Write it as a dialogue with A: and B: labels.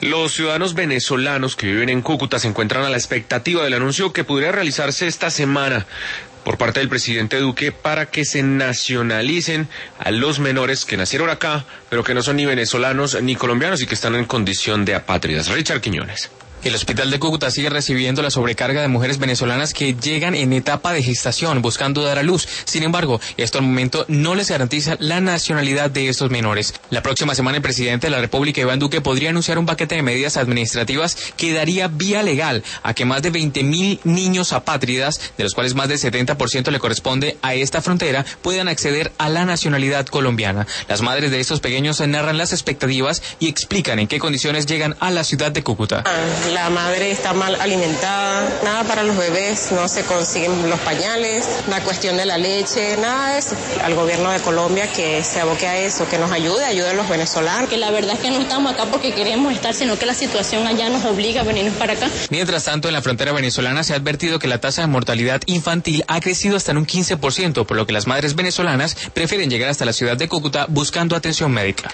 A: Los ciudadanos venezolanos que viven en Cúcuta se encuentran a la expectativa del anuncio que podría realizarse esta semana por parte del presidente Duque para que se nacionalicen a los menores que nacieron acá, pero que no son ni venezolanos ni colombianos y que están en condición de apátridas. Richard Quiñones.
B: El hospital de Cúcuta sigue recibiendo la sobrecarga de mujeres venezolanas que llegan en etapa de gestación buscando dar a luz. Sin embargo, esto al momento no les garantiza la nacionalidad de estos menores. La próxima semana el presidente de la República, Iván Duque, podría anunciar un paquete de medidas administrativas que daría vía legal a que más de 20.000 niños apátridas, de los cuales más del 70% le corresponde a esta frontera, puedan acceder a la nacionalidad colombiana. Las madres de estos pequeños narran las expectativas y explican en qué condiciones llegan a la ciudad de Cúcuta.
C: La madre está mal alimentada, nada para los bebés, no se consiguen los pañales, la cuestión de la leche, nada de eso. Al gobierno de Colombia que se aboque a eso, que nos ayude a los venezolanos.
D: Que la verdad es que no estamos acá porque queremos estar, sino que la situación allá nos obliga a venirnos para acá.
B: Mientras tanto, en la frontera venezolana se ha advertido que la tasa de mortalidad infantil ha crecido hasta en un 15%, por lo que las madres venezolanas prefieren llegar hasta la ciudad de Cúcuta buscando atención médica.